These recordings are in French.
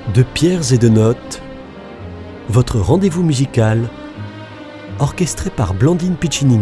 De pierres et de notes, votre rendez-vous musical, orchestré par Blandine Piccinini.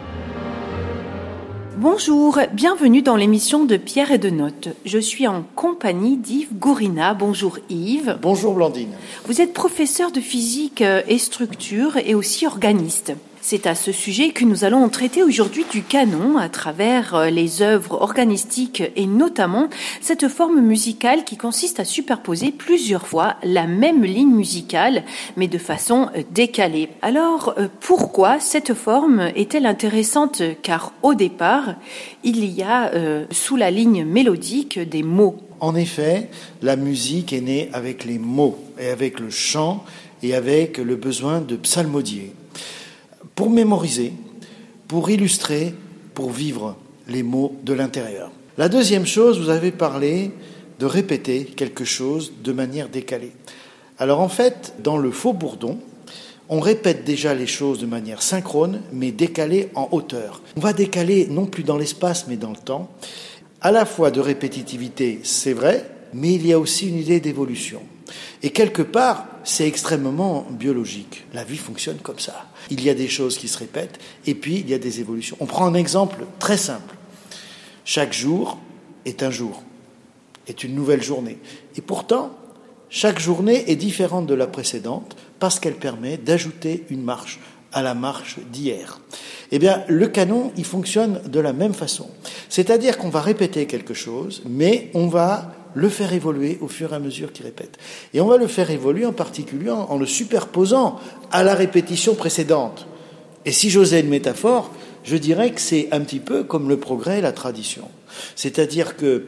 Bonjour, bienvenue dans l'émission de Pierres et de Notes. Je suis en compagnie d'Yves Gourina. Bonjour Yves. Bonjour Blandine. Vous êtes professeur de physique et structure et aussi organiste. C'est à ce sujet que nous allons traiter aujourd'hui du canon à travers les œuvres organistiques et notamment cette forme musicale qui consiste à superposer plusieurs fois la même ligne musicale mais de façon décalée. Alors pourquoi cette forme est-elle intéressante? Car au départ, il y a sous la ligne mélodique des mots. En effet, la musique est née avec les mots et avec le chant et avec le besoin de psalmodier. Pour mémoriser, pour illustrer, pour vivre les mots de l'intérieur. La deuxième chose, vous avez parlé de répéter quelque chose de manière décalée. Alors en fait, dans le faux-bourdon, on répète déjà les choses de manière synchrone, mais décalée en hauteur. On va décaler non plus dans l'espace, mais dans le temps. À la fois de répétitivité, c'est vrai, mais il y a aussi une idée d'évolution. Et quelque part, c'est extrêmement biologique. La vie fonctionne comme ça. Il y a des choses qui se répètent, et puis il y a des évolutions. On prend un exemple très simple. Chaque jour est un jour, est une nouvelle journée. Et pourtant, chaque journée est différente de la précédente, parce qu'elle permet d'ajouter une marche à la marche d'hier. Eh bien, le canon, il fonctionne de la même façon. C'est-à-dire qu'on va répéter quelque chose, mais on va le faire évoluer au fur et à mesure qu'il répète. Et on va le faire évoluer en particulier en le superposant à la répétition précédente. Et si j'osais une métaphore, je dirais que c'est un petit peu comme le progrès et la tradition. C'est-à-dire que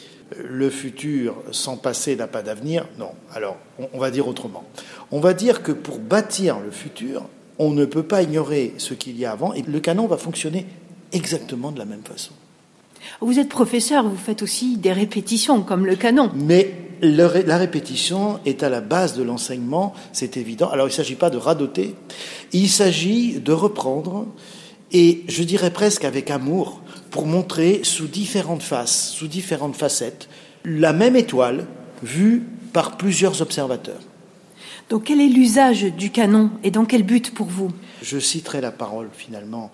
le futur sans passé n'a pas d'avenir. Non. Alors, on va dire autrement. On va dire que pour bâtir le futur, on ne peut pas ignorer ce qu'il y a avant, et le canon va fonctionner exactement de la même façon. Vous êtes professeur, vous faites aussi des répétitions comme le canon. Mais la répétition est à la base de l'enseignement, c'est évident. Alors il ne s'agit pas de radoter, il s'agit de reprendre, et je dirais presque avec amour, pour montrer sous différentes faces, sous différentes facettes, la même étoile vue par plusieurs observateurs. Donc quel est l'usage du canon et dans quel but pour vous? Je citerai la parole finalement.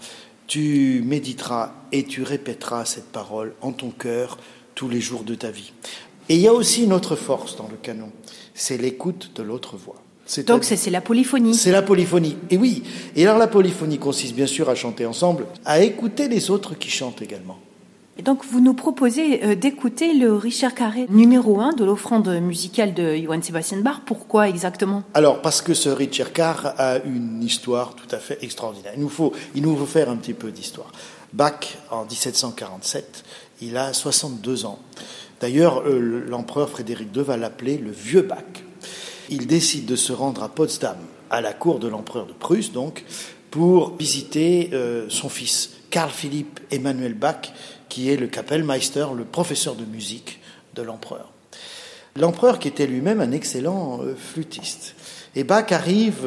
Tu méditeras et tu répéteras cette parole en ton cœur tous les jours de ta vie. Et il y a aussi une autre force dans le canon, c'est l'écoute de l'autre voix. Donc c'est la polyphonie. C'est la polyphonie, et oui. Et alors la polyphonie consiste bien sûr à chanter ensemble, à écouter les autres qui chantent également. Et donc vous nous proposez d'écouter le Richard Carré numéro 1 de l'offrande musicale de Johann Sebastian Bach. Pourquoi exactement? Alors parce que ce Richard Carré a une histoire tout à fait extraordinaire. Il nous faut faire un petit peu d'histoire. Bach, en 1747, il a 62 ans. D'ailleurs, l'empereur Frédéric II va l'appeler le vieux Bach. Il décide de se rendre à Potsdam, à la cour de l'empereur de Prusse, donc, pour visiter son fils, Carl Philipp Emanuel Bach, qui est le Kapellmeister, le professeur de musique de l'empereur. L'empereur qui était lui-même un excellent flûtiste. Et Bach arrive,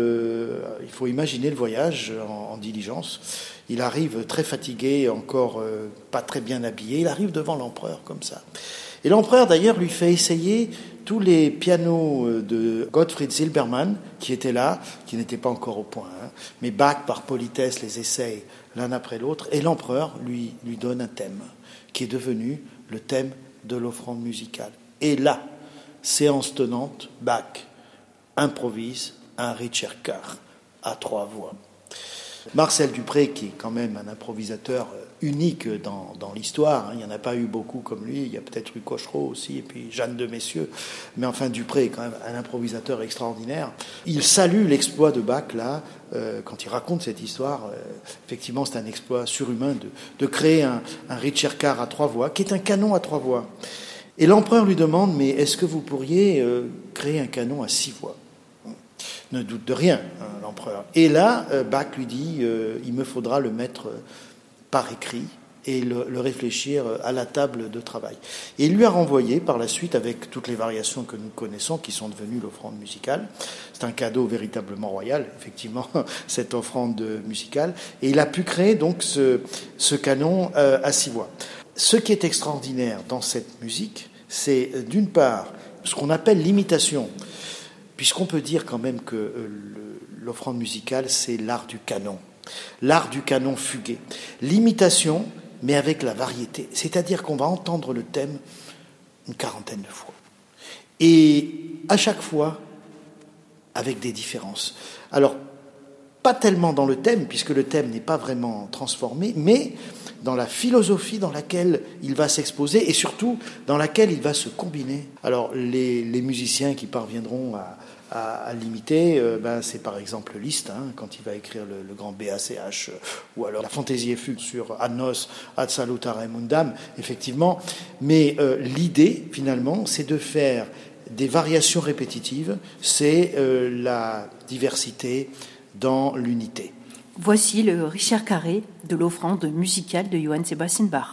il faut imaginer le voyage en diligence, il arrive très fatigué, encore pas très bien habillé, il arrive devant l'empereur comme ça. Et l'empereur d'ailleurs lui fait essayer tous les pianos de Gottfried Silbermann qui étaient là, qui n'étaient pas encore au point, mais Bach par politesse les essaye l'un après l'autre, et l'empereur lui donne un thème qui est devenu le thème de l'offrande musicale. Et là, séance tenante, Bach improvise un Ricercar à 3 voix. Marcel Dupré, qui est quand même un improvisateur unique dans l'histoire, il n'y en a pas eu beaucoup comme lui, il y a peut-être eu Cochereau aussi, et puis Jeanne de Messieux, mais enfin Dupré est quand même un improvisateur extraordinaire. Il salue l'exploit de Bach, là, quand il raconte cette histoire, effectivement c'est un exploit surhumain de créer un Ricercar à 3 voix, qui est un canon à 3 voix. Et l'empereur lui demande, mais est-ce que vous pourriez créer un canon à 6 voix ? Ne doute de rien, l'empereur. Et là, Bach lui dit, il me faudra le mettre par écrit et le réfléchir à la table de travail. Et il lui a renvoyé par la suite, avec toutes les variations que nous connaissons, qui sont devenues l'offrande musicale. C'est un cadeau véritablement royal, effectivement, cette offrande musicale. Et il a pu créer donc ce canon à 6 voix. Ce qui est extraordinaire dans cette musique, c'est d'une part ce qu'on appelle l'imitation, puisqu'on peut dire quand même que l'offrande musicale, c'est l'art du canon fugué. L'imitation, mais avec la variété, c'est-à-dire qu'on va entendre le thème une quarantaine de fois. Et à chaque fois, avec des différences. Alors, pas tellement dans le thème, puisque le thème n'est pas vraiment transformé, mais dans la philosophie dans laquelle il va s'exposer et surtout dans laquelle il va se combiner. Alors, les musiciens qui parviendront à l'imiter, c'est par exemple Liszt, quand il va écrire le grand BACH, ou alors la Fantaisie et Fugue sur Ad nos, ad salutare mundam, effectivement. Mais l'idée, finalement, c'est de faire des variations répétitives, c'est la diversité dans l'unité. Voici le Richard Carré de l'offrande musicale de Johann Sebastian Bach.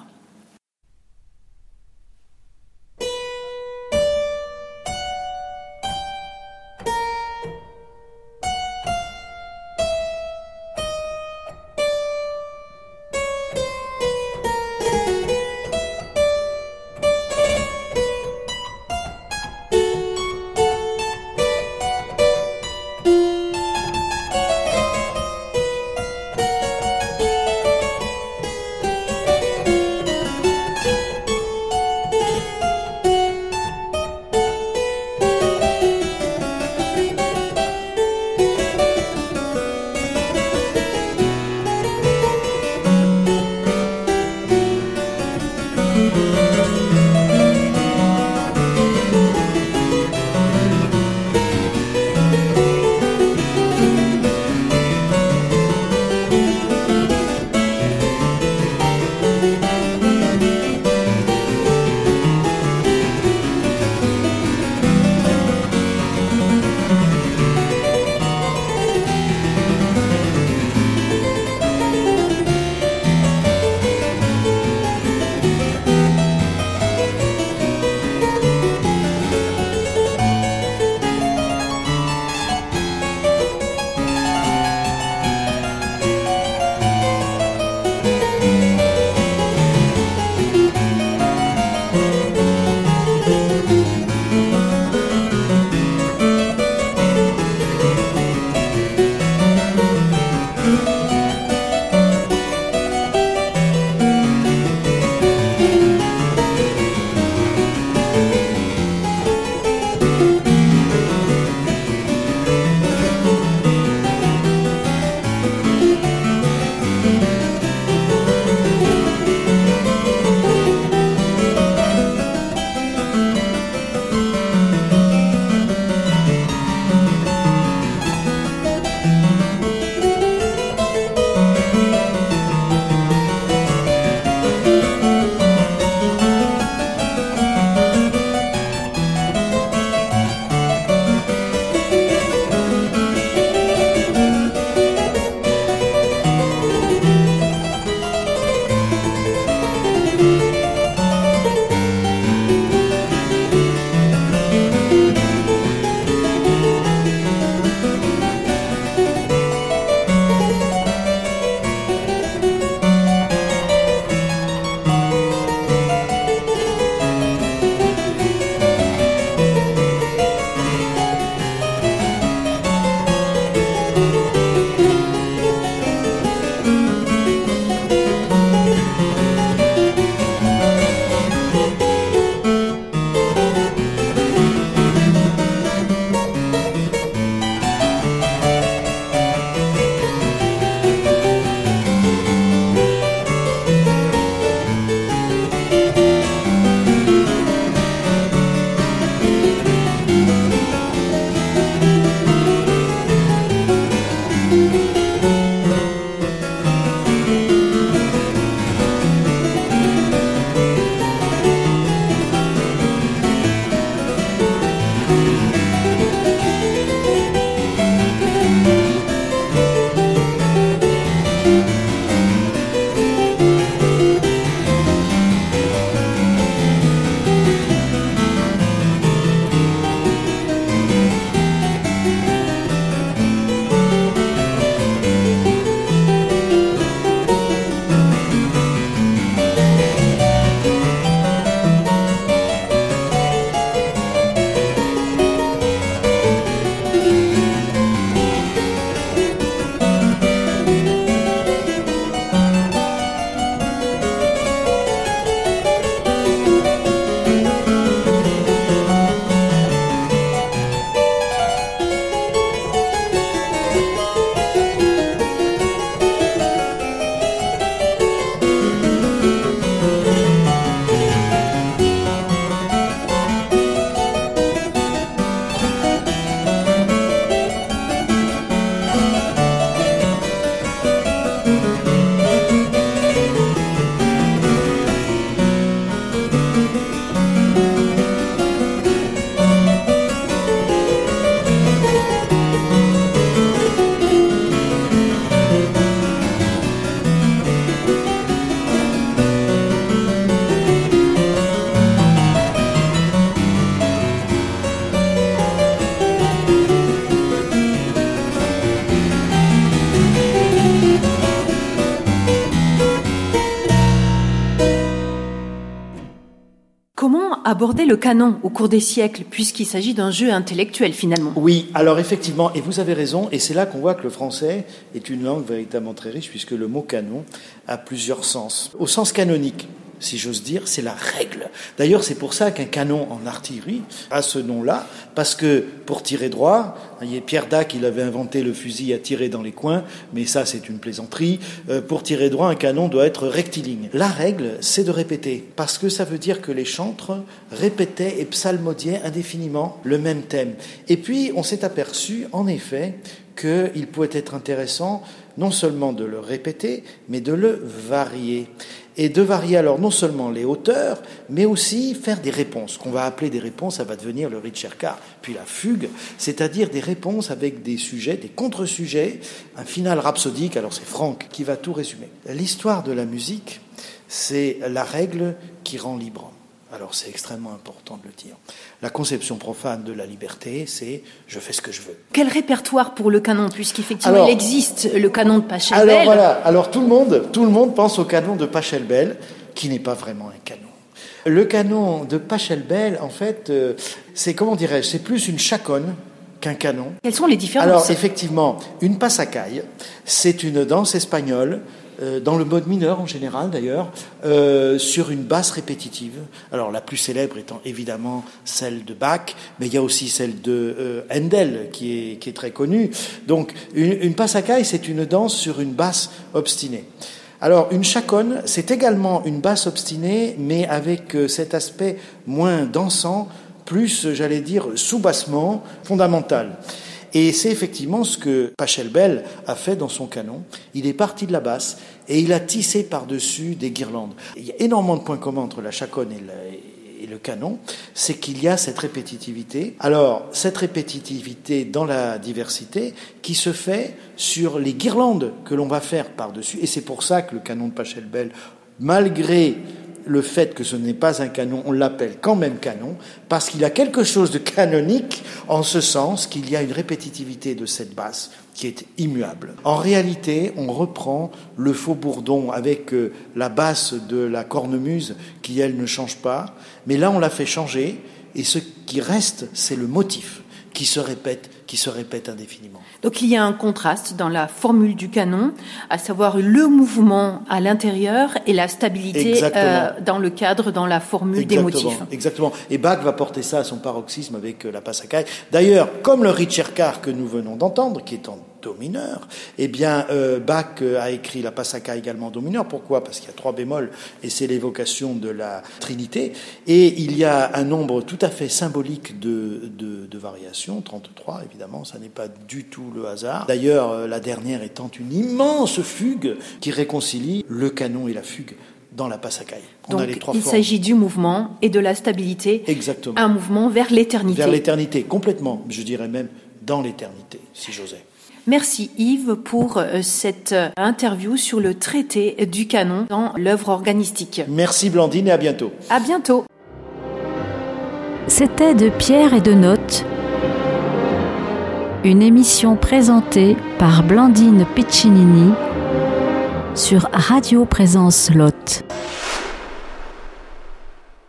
abordé le canon au cours des siècles, puisqu'il s'agit d'un jeu intellectuel finalement. Oui, alors effectivement, et vous avez raison, et c'est là qu'on voit que le français est une langue véritablement très riche, puisque le mot canon a plusieurs sens. Au sens canonique, si j'ose dire, c'est la règle. D'ailleurs, c'est pour ça qu'un canon en artillerie a ce nom-là, parce que pour tirer droit, il y a Pierre Dac, il avait inventé le fusil à tirer dans les coins, mais ça c'est une plaisanterie. Pour tirer droit, un canon doit être rectiligne. La règle, c'est de répéter, parce que ça veut dire que les chantres répétaient et psalmodiaient indéfiniment le même thème. Et puis, on s'est aperçu, en effet, qu'il pouvait être intéressant non seulement de le répéter, mais de le varier. Et de varier alors non seulement les hauteurs, mais aussi faire des réponses, qu'on va appeler des réponses, ça va devenir le ricercar, puis la fugue, c'est-à-dire des réponses avec des sujets, des contre-sujets, un final rhapsodique, alors c'est Franck qui va tout résumer. L'histoire de la musique, c'est la règle qui rend libre. Alors c'est extrêmement important de le dire. La conception profane de la liberté, c'est « je fais ce que je veux ». Quel répertoire pour le canon, puisqu'effectivement il existe le canon de Pachelbel. Alors voilà, alors tout le monde pense au canon de Pachelbel, qui n'est pas vraiment un canon. Le canon de Pachelbel, en fait, c'est, comment dirais-je, c'est plus une chaconne qu'un canon. Quelles sont les différences ? Alors effectivement, une pasacaille, c'est une danse espagnole, dans le mode mineur en général d'ailleurs, sur une basse répétitive. Alors la plus célèbre étant évidemment celle de Bach, mais il y a aussi celle de Handel qui est très connue. Donc une pasacaille, c'est une danse sur une basse obstinée. Alors une chaconne, c'est également une basse obstinée, mais avec cet aspect moins dansant, plus, j'allais dire, sous-bassement fondamental. Et c'est effectivement ce que Pachelbel a fait dans son canon. Il est parti de la basse et il a tissé par-dessus des guirlandes. Il y a énormément de points communs entre la chaconne et le canon, c'est qu'il y a cette répétitivité. Alors, cette répétitivité dans la diversité qui se fait sur les guirlandes que l'on va faire par-dessus. Et c'est pour ça que le canon de Pachelbel, malgré le fait que ce n'est pas un canon, on l'appelle quand même canon, parce qu'il a quelque chose de canonique, en ce sens qu'il y a une répétitivité de cette basse qui est immuable. En réalité, on reprend le faux-bourdon avec la basse de la cornemuse, qui, elle, ne change pas, mais là, on l'a fait changer, et ce qui reste, c'est le motif qui se répète indéfiniment. Donc il y a un contraste dans la formule du canon, à savoir le mouvement à l'intérieur et la stabilité dans le cadre, dans la formule des motifs. Exactement. Et Bach va porter ça à son paroxysme avec la pasacaille. D'ailleurs, comme le ricercar que nous venons d'entendre, qui est en do mineur, eh bien Bach a écrit la pasacaille également en do mineur. Pourquoi ? Parce qu'il y a 3 bémols et c'est l'évocation de la Trinité. Et il y a un nombre tout à fait symbolique de variations, 33 évidemment, ça n'est pas du tout le hasard. D'ailleurs, la dernière étant une immense fugue qui réconcilie le canon et la fugue dans la pasacaille. Donc, il s'agit du mouvement et de la stabilité. Exactement. Un mouvement vers l'éternité. Vers l'éternité, complètement. Je dirais même dans l'éternité, si j'osais. Merci Yves pour cette interview sur le traité du canon dans l'œuvre organistique. Merci Blandine et à bientôt. À bientôt. C'était De Pierre et de Notes, une émission présentée par Blandine Piccinini sur Radio Présence Lot.